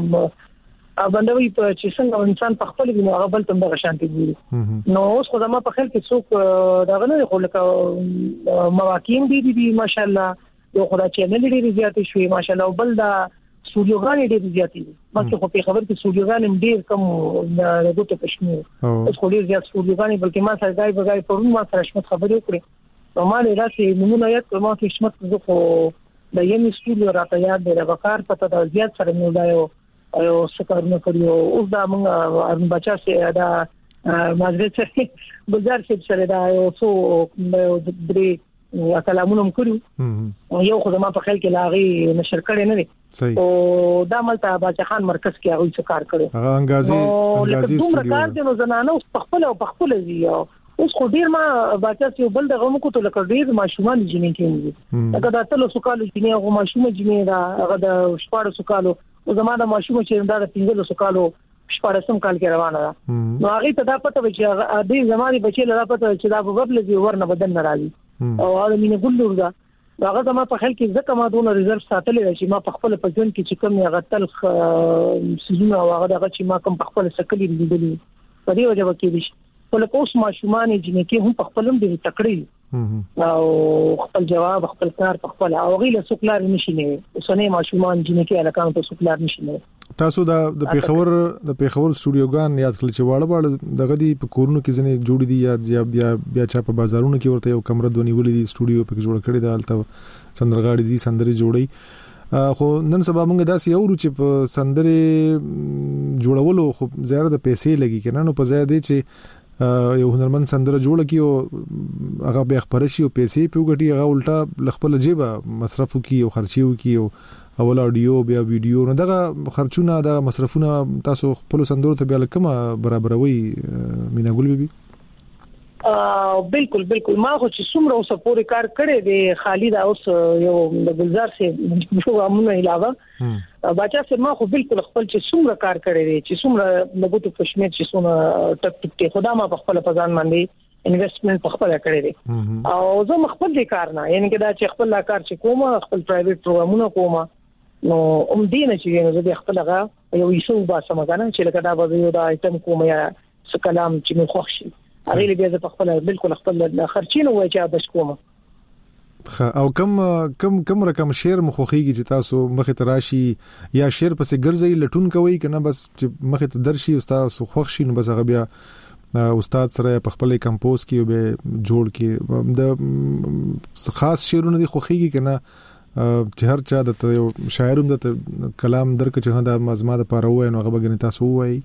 باندې په چې څنګه انسان په خپل ویني هغه بل تم د شانتي ګوري نو اوس خو ما په خیال کې څوک دا غنه خو لکه مواقعین دي دي ماشاءالله یو خدای چې نه لري زیاتې شوې ماشاءالله او بل دا سټوډیوګان ډېر زیاتې دي مکه خو په خبر کې سټوډیوګان ډېر کم د غوته پښنو اوس خو ډېر زیات سټوډیوګان بلکې ما سره دای بغای پرون ما سره شمت خبرې وکړې نو ما له راسي نمونه یاد ما کې شمت زه خو د یمي سټوډیو راته یاد دی راکار پته دا زیات سره نو دا یو یو سکارونه کړیو اوس دا موږ ارن بچا سي دا مازه چې بازار کې سره دا یو څو درې کلامونه کړو یو خو ما په خیال کې لاغي نشر کړي نه دي او دا ملته باچا خان مرکز کې هغه څه کار کړي هغه انګازي انګازي سټوډیو کار دي نو زنانه په خپل او په خپل زی اوس خو ډیر ما باچا چې بل دغه مو کو ته لکه ډیر ماشومان جنې کېږي هغه د اتلو سکالو جنې هغه ماشوم جنې دا هغه د شپږ سکالو او زماده ماشوم چې دا د پنځه سکالو شپږم کال کې روانه ده نو هغه ته دا پته و چې دې زماني بچي لاره پته چې دا په بل ځای ورنه بدن ناراضي او هغه مینه ګلور ده هغه زما په خل کې ځکه ما دونه ریزرو ساتلې چې ما په خپل په ځن کې چې کوم هغه تلخ سيزونه او هغه دغه چې ما کوم په خپل سکلي لیدلې په دې وجه وکړي ول کوس ماشومان جنې کې هم په خپلم دي تکړی او خپل جواب خپل کار په خپل او غیله سوکلار نشي نه وسنه ماشومان جنې کې الکان ته سوکلار نشي نه تاسو دا د پیښور د پیښور سټوډیوګان یاد کړل چې واړه واړه دغه دی په کورونو کې ځنې جوړې دي یا بیا بیا چا په بازارونو کې ورته یو کمره دونی ولې دي سټوډیو په جوړ کړی دا الته سندرغاړي دي سندري جوړي خو نن سبا موږ داسې یو چې په سندري جوړولو خو زیاده د پیسې لګي کنه نو په ځای دی چې یو هنرمند سندره جوړه کیو هغه به خبرشي او پیسې پیوګټي هغه الټا لخپل جيبه مصرف کی او خرچيو کی او اول اډیو بیا ویډیو نو دغه خرچونه د مصرفونه تاسو خپل سندرو ته بیا کومه برابروي مینا ګل بيبي ا بالکل بالکل ما خو چې څومره اوسه پوری کار کړی دی خالد اوس یو د گلزار سي پروګرامونه علاوه بچا سره ما خو بالکل خپل چې څومره کار کړی دی چې څومره لګوتو پښمیر چې څومره ټک ټک ته خدا ما په خپل پزان باندې انویسټمنټ په خپل کړی دی او زه خپل دې کار نه یعنی کې دا چې خپل کار چې کوم خپل پرایویټ پروګرامونه کوم نو ام دې نه چې زه خپل هغه یو یسو با سمګانه چې لکه دا به یو دا ایتم کوم یا څه کلام چې مې خوښ شي هغه بیا زه په خپل بالکل خپل خرچینه وای چې بس کوم او کم کم کم رقم شعر مخوخیږي چې تاسو مخه تراشي یا شعر پسې ګرځي لټون کوي کنه بس چې مخه ته درشي استاد خوښ شي نو بس هغه بیا استاد سره په خپل کمپوز کې به جوړ کې د خاص شعرونه دي خوخیږي کنه چې هر چا د شاعروم د کلام درک چې دا مزما د پاره وای نو هغه بګنی تاسو وای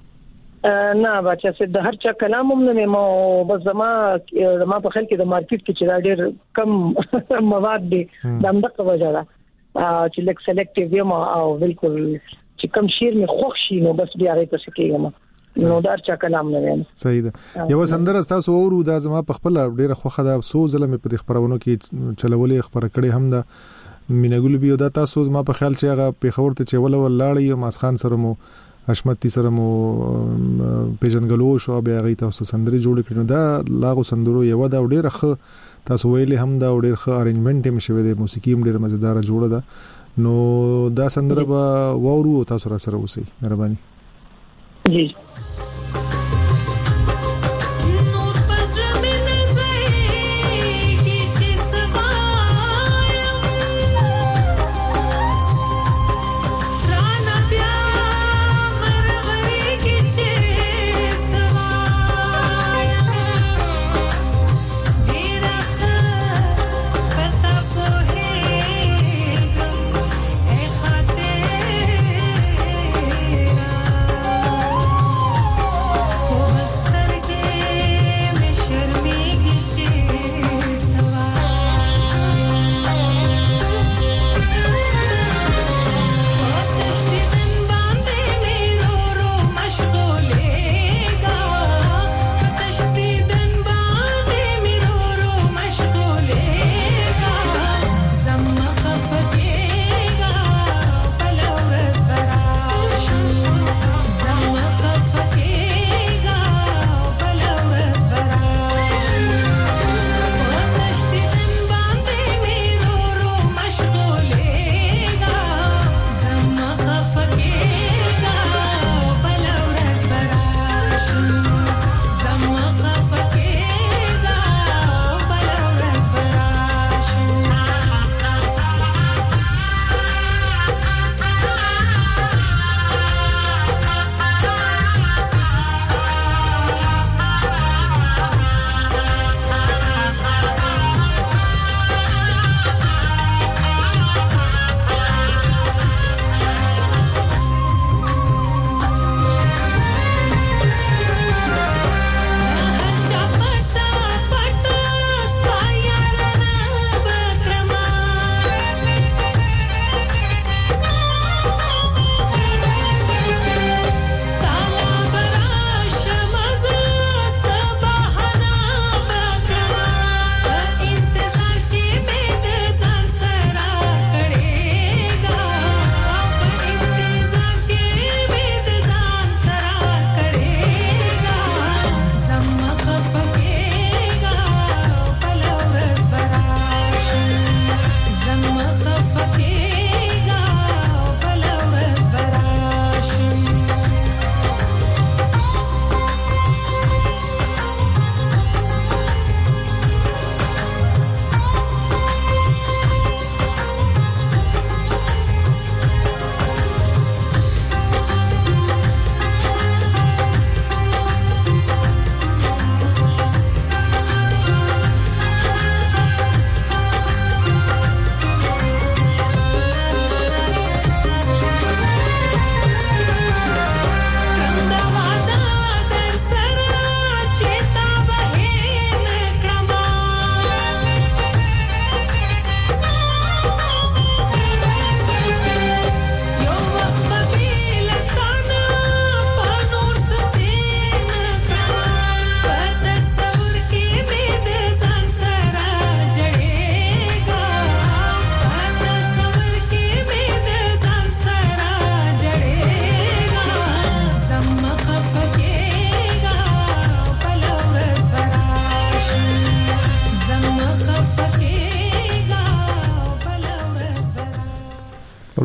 نه بچا چې د هر چا کلام هم نه ما بس زما ما په خل کې د مارکیټ کې چې ډېر کم مواد دي د همدغه وجه ده چې لیک سلیکټیو یم او بالکل چې کم شعر می خوښ شي نو بس بیا راځي پس کېږم نو دا چا کلام نه ویم صحیح ده یو سندره تاسو اورو دا زما په خپل ډېر خوخه ده سو ظلم په خبرونو کې چلولې خبره کړې هم ده مینګول بیا دا تاسو زما په خیال چې هغه په خبرته چې ول ول لاړی ماس خان سره مو حشمتي سره مو پیژنګلو شو بیا غي تاسو سندري جوړ کړو دا لاغو سندرو یو دا ډېر ښه تاسو ویلې هم دا ډېر ښه ارینجمنت هم شوی دی موسیقي هم ډېر مزیدار جوړه ده نو دا سندره به وورو تاسو را سره اوسئ مهرباني جی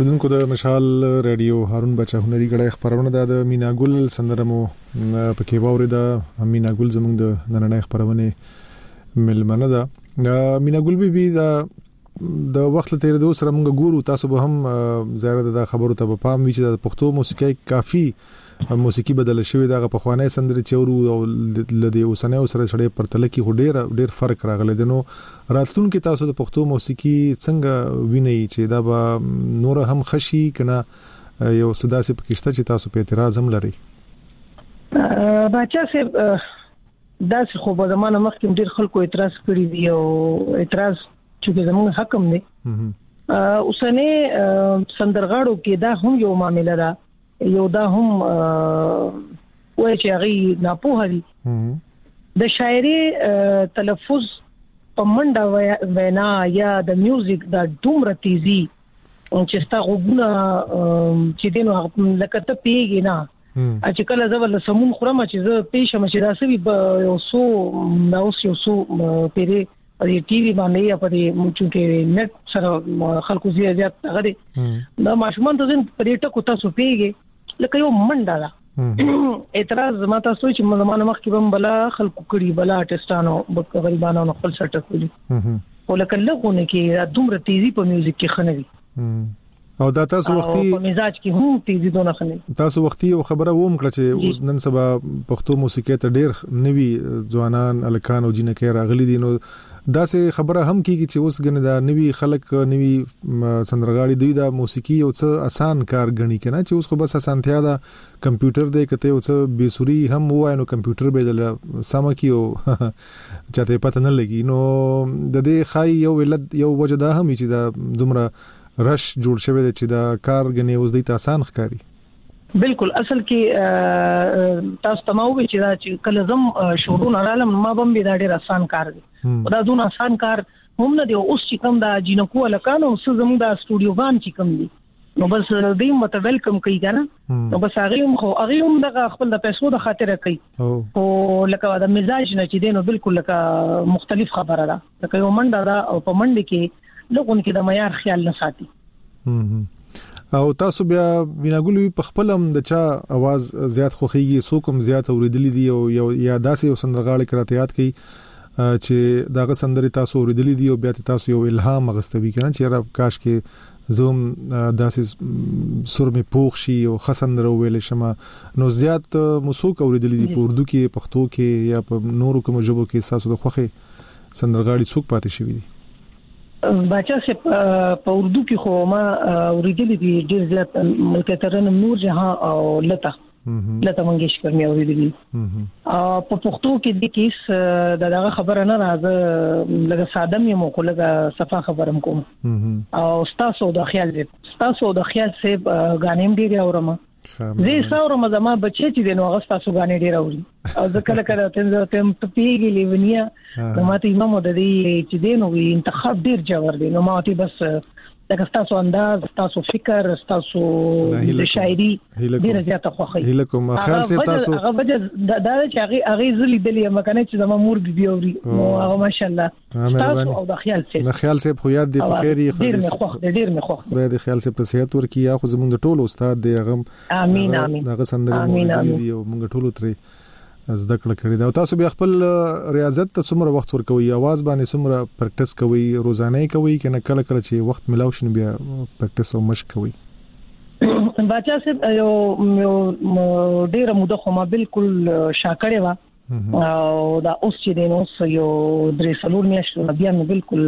اوردونکو د مشال رادیو هارون بچا هنري غړې خبرونه د مینا ګل سندرمو پکې ووري د مینا ګل زموږ د نننۍ خبرونه ملمنه ده مینا ګل بي د د وخت تیر دوه سره موږ ګورو تاسو به هم زیاده د خبرو ته په پام وی چې د پښتو موسیقي کافي موسیقي بدل شوی دا په خوانه سندري چورو او لدی اوسنه سره سره پرتل کې ډېر ډېر فرق راغلی دی. نو راتلون کې تاسو د پښتو موسیقي څنګه وینئ چې دا به نور هم خشي کنه یو صداسي پکشته چې تاسو په اعتراض هم لري؟ بچا سه دا خو په زمانه مخکې ډېر خلکو اعتراض کړی دی او اعتراض چې زموږ حکم دی اوسنه سندرغاړو کې دا هم یو معاملې ده یو دا هم وای چې هغه ناپوه دي د شاعري تلفظ په منډه وینا یا د میوزیک د دومره تیزی چې ستا غوونه چې دینو لکه ته پیږي نه چې کله زول سمون خرمه چې زه پېښه مشه راسي یو سو نو یو سو پیری په ټي وي باندې یا په چې نت سره خلکو زیات غدي دا ماشومان ته زین پرېټه کو تاسو پیږي لکه یو منډه ده اعتراض ماته سوچ زمانه مخکې بم بلا خلکو کړي بلا آرټستانو غریبانو خپل سټ کولی ولکه لغونه کې دومره تیزی په میوزیک کې خنوي او دا تاسو وختي په مزاج کې هم تیزی دونه خنوي تاسو وختي یو خبره ووم کړ چې نن سبا پښتو موسیقي ته ډېر نوي ځوانان الکان او جنکې راغلي دي. نو دا سه خبره هم کیږي چې اوس غنه دا نوي خلک نوي سندرغاړي دوی دا موسیقي او څه آسان کار غني کنه چې اوس خو بس آسانتیا دا کمپیوټر دی کته او څه بیسوري هم وای نو کمپیوټر به د سم کیو چاته پته نه لګي. نو د دې خای یو ولد یو وجه دا هم چې دا دومره رش جوړ شوی دی چې دا کار غني اوس د آسان ښکاری. بالکل اصل کې تاسو تماوي چې دا چې کله زم شروع نه عالم ما بم به دا ډېر آسان کار دی دا دون آسان کار هم نه دی اوس چې کوم دا جنکو لکانو اوس زموږ دا سټوډیو وان چې کوم دی نو بس دې مت ویلکم کوي کنه نو بس هغه هم خو هغه هم د خپل د پیسو د خاطر کوي او لکه دا مزاج نه چې دینو بالکل لکه مختلف خبره ده لکه یو منډه ده او په منډه کې لغون کې د معیار خیال نه ساتي. او تاسو بیا ویناګولوي په خپلم د چا आवाज زیات خوخيږي سو کوم زیات اوریدلې دي او یا داسې یو سندرغاړي کراته یاد کوي چې داغه سندري تاسو اوریدلې دي او بیا تاسو یو الهام غستوي کنه چې را کاش کې زوم داسې سر می پوښ شي او خسندر ویل شمه نو زیات موسیقي اوریدلې دي په اردو کې پښتو کې یا په نورو کوم ژبو کې تاسو د خوخه سندرغاړي څوک پاتې شوی دي؟ بچا سه په اردو کې خو ما اوریدلې دي ډېر زیات ملکترن نور جهان او لتا لتا منګیشکر مې اوریدلې او په پښتو کې د کیس د دغه خبره نه راځه لکه ساده مې مو کوله صفه خبرم کوم او تاسو د خیال دې تاسو د خیال سه غانیم ډېر اورم زه څاور مزما بچی چې دنو هغه تاسو غانې ډېر اوري او ځکه کله ته تم ته پیګی لیونیا نو ماته امام د دې چې دینو انتخاب ډېر جوړ دی نو ماته بس لکه تاسو انداز تاسو فکر تاسو د شاعري ډېر زیاته خوخه هله کوم خیال سي تاسو هغه وجه دا چې هغه هغه زلي دلې مکنه چې زما مور بي اوري نو هغه ماشاءالله تاسو او د خیال سي د خیال سي خو یاد دی په خیر خو ډېر مخ ډېر مخ د خیال سي په صحت ورکی یا خو زمونږ ټولو استاد دی هغه امين امين هغه سندره مو دی او موږ ټولو ترې زده کړه کړې دا تاسو بیا خپل ریاضت ته څومره وخت ورکوي आवाज باندې څومره پریکټیس کوي روزانه کوي کنه کله کله چې وخت ملاو شنو بیا پریکټیس او مشق کوي؟ بچا سه یو ډیره موده خو ما بالکل شاکړې و او دا اوس چې دین اوس یو درې سلور میاشتو بیا نو بالکل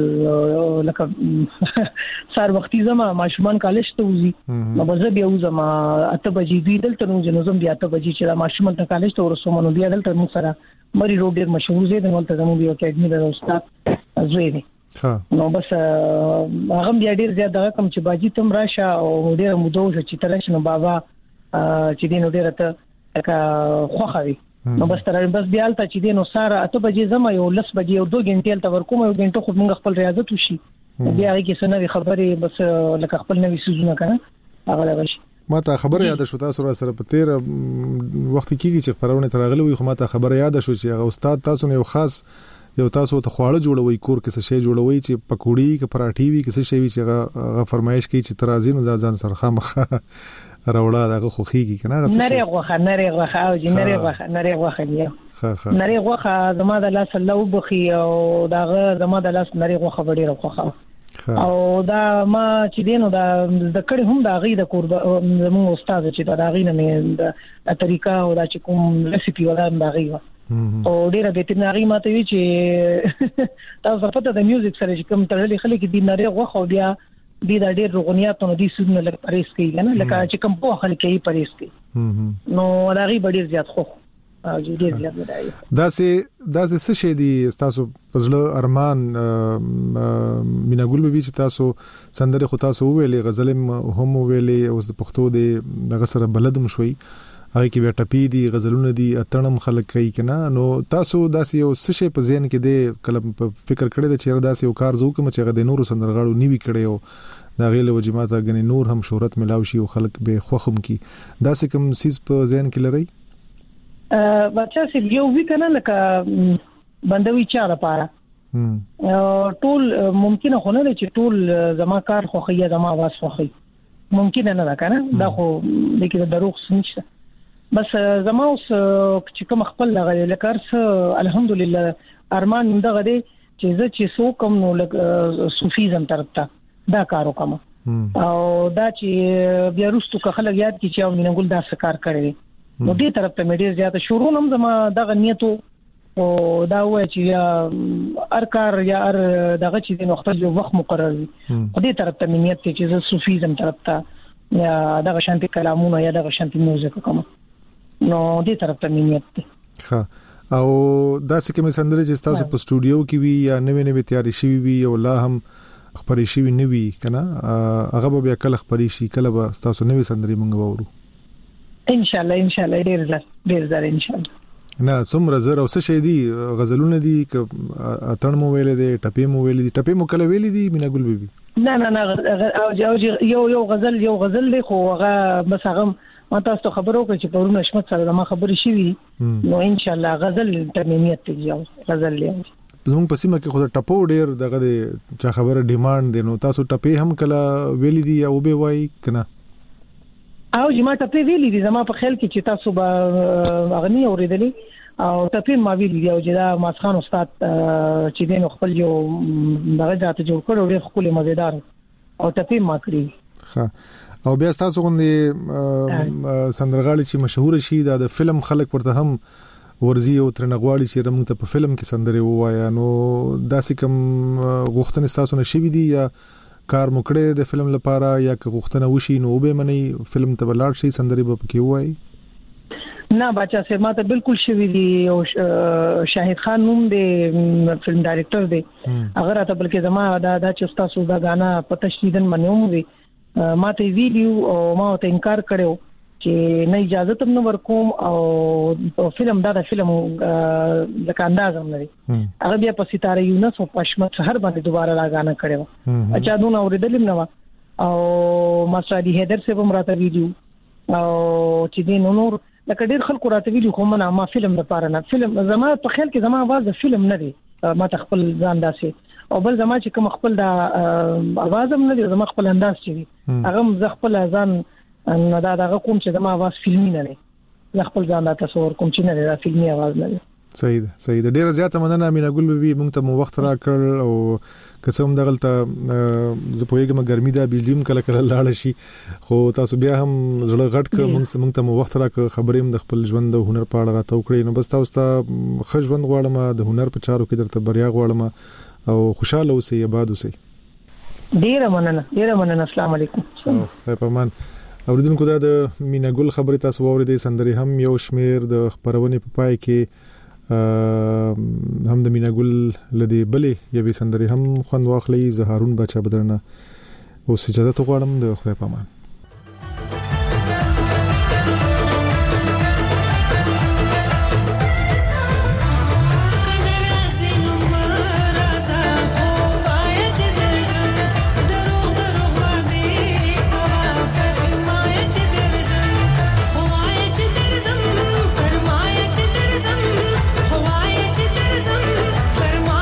لکه سار وختي زما ماشومان کالج ته وزي نو بزه بیا وزما اته بجې دی دلته نو جنوزم بیا اته بجې چې ماشومان ته کالج ته ورسوم نو بیا دلته مو سره مری روډ ډیر مشهور دی دلته زموږ یو اکیډمي د استاد زوی دی نو بس هغه بیا ډیر زیات دغه کوم چې باجی تم راشه او ډیر مودو چې ترش نو بابا چې دین ډیر ته خوخوي نو بس تر بس بیا الته چې دینو ساره اته بجې زما یو لس بجې یو دوه غنټې تل ورکوم یو غنټه خو موږ خپل ریاضت وشي بیا هغه کې سنوي خبرې بس لکه خپل نوې سيزونه کنه هغه راوشي. ما ته خبر یاد شو تاسو را سره په تیر وخت کې چې خبرونه ترغلي وي خو ما ته خبر یاد شو چې هغه استاد تاسو نه یو خاص یو تاسو ته خواړه جوړوي کور کې څه شی جوړوي چې پکوړی کې پراټھی وي کې څه شی وي چې هغه فرمایش کوي چې ترازی نو ځان سره خامخه راوړا دغه خوخيږي کنه هغه څه نری غوخه نری غوخه او جی نری غوخه نری غوخه دی نری غوخه زما د لاس الله وبخي او داغه زما د لاس نری غوخه وړي غوخه او دا ما چې دینو دا د کړي هم دا غي د کور زموږ استاد چې دا غي نه د طریقه او دا چې کوم ریسیپي ولا دا غي او ډیره به تنه غي ماته وی چې تاسو پته د میوزیک سره چې کوم تړلې خلک دي نری غوخه بیا دي دا ډېر روغنياتونه دي سونه لکه پریس کوي نه لکه چې کوم په خلک یې پریس کوي نو دا غي ډېر زیات خو ډېر زیات دی دا سه دا څه شي دي تاسو پزله ارمان مینا ګل به چې تاسو سندره خو تاسو ویلې غزل هم ویلې اوس د پښتو د دغه سره بلدم شوي هغه کې وی ټپی دي غزلونه دي اتنم خلک کوي کنه نو تاسو داسې یو څه شي په ذهن کې دي کله فکر کړی د چیرې داسې یو کار زو کوم چې غد نور سندرغاړو نیوي کړي او دا غیله وجماعت غني نور هم شهرت ملاوي شي او خلک به خوخم کی داسې کوم سیس په ذهن کې لري ا بچا سي یو وی کنه لکه بندوي چا لپاره ټول ممکنه خو نه چې ټول زما کار خوخي زما واس خوخي ممکن نه ده کنه دا خو لیکي دروغ نشته بس زما اوس چې کوم خپل لغه لکارس الحمدلله ارمان دغه دی چې زه چې سو کوم نو لکه صوفیزم طرفته دا کارو کوم او دا چې بیا رستو که خلک یاد کی چې مینا ګل دا سکار کړی نو دې طرف ته مې ډیر زیات شروع نم زما دغه نیتو او دا وای چې یا ار کار یا ار دغه چې د وخت یو وخت مقرر وي دې طرف ته نیت چې زه صوفیزم طرفته یا دغه شانتي کلامونه یا دغه شانتي موزیک کوم نو دې طرف ته نیت دی ها او دا څه کوم سندره چې تاسو په سټوډیو کې وی یا نوې نوې تیاری شوی وی او لا هم خبرې شوی نه وی کنه هغه به کله خبرې شي کله به تاسو نوې سندري مونږ وورو ان شاء الله ان شاء الله ډیر زر ډیر زر ان شاء الله نه څومره زر او څه شي دي غزلونه دي ک اتن مو ویلې دي ټپې مو ویلې دي ټپې مو کله ویلې دي مینا ګل بیبي نه نه نه یو یو غزل یو غزل دی خو هغه بس هغه ما تاسو خبرو کوي چې پرونه شمت سره ما خبرې شي نو ان شاء الله غزل ترنیمیت دی غزل دی زموږ په سیمه کې خو ټپو ډیر دغه چا خبره ډیماند دی نو تاسو ټپې هم کله ویلې دي او به وای کنه او جما ټپې ویلې دي زما په خیال کې چې تاسو به اغنی اوریدلې او ټپې ما ویلې دي او چې ماسخان استاد چې دین خپل یو دغه ځات جوړ کړو ډیر خپل مزیدار او ټپې ما کړی ها او بیا تاسو غوندي سندرغاړي چې مشهور شي د فلم خلک ورته هم ورزي او ترنغواړي چې موږ ته په فلم کې سندري وایا نو داسې کوم غوښتنه تاسو نشي وي دي یا کار مکړه د فلم لپاره یا غوښتنه وشي نو به منی فلم ته بلاړ شي سندري به پکې وای نه بچا سه ماته بالکل شوی دی او شاهد خان نوم دی فلم ډایرکټر دی اگر ته بلکې زما دا د چې تاسو دا غانا په تشدیدن منوم وی ما ته ویډیو او ما ته انکار کړو چې نه اجازه تم نو ورکوم او فلم دا د فلم لکه انداز هم لري هغه بیا په ستاره یونس او پښمت هر باندې دوباره راغانه کړو اچھا دونه اوریدلم نو او ماسادي هیدر سے هم راته ویډیو او چې دین نور لکه ډیر خلکو راته ویډیو خو ما ما فلم لپاره نه فلم زما په خیال کې زما आवाज د فلم نه دی ما تخپل ځان داسې او بل زما چې کوم خپل دا आवाज هم نه دی زما خپل انداز چې هغه ز خپل ځان نه دا دغه کوم چې زما आवाज فلمي نه دی ز خپل ځان دا تصور کوم چې نه دی دا فلمي आवाज نه دی صحیح ده صحیح ده ډیره زیاته مننه مینا ګل بیبي مونږ ته مو وخت را کړ او قسم دغلته ز پویګم ګرمي ده بجلیم کله کله لاړ شي خو تاسو بیا هم زړه غټ ک مونږ مونږ ته مو وخت را کړ خبرې هم د خپل ژوند او هنر په اړه راته وکړي نو بس تاسو ته ښه ژوند غواړم د هنر په چارو کې درته بریا غواړم او خوشاله اوسئ آباد اوسئ ډیره مننه ډیره مننه السلام علیکم په پمان اوریدونکو دا د مینا ګل خبرې تاسو واورېدې سندري هم یو شمیر د خبرونه په پای کې هم د مینا ګل لدی بلې یوې سندري هم خوند واخلي زهارون بچا بدرنه او سجادت غواړم د خدای پامان فرما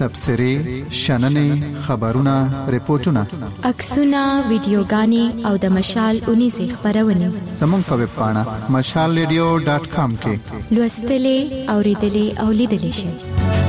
تبصرې شننې خبرونه ریپورتونه عکسونه ویډیوګانې او د مشال اونیزه خبرونه زموږ په ویب پاڼه مشال ریډیو ډاټ کام کې لوستلې اوریدلې او لیدلې شئ.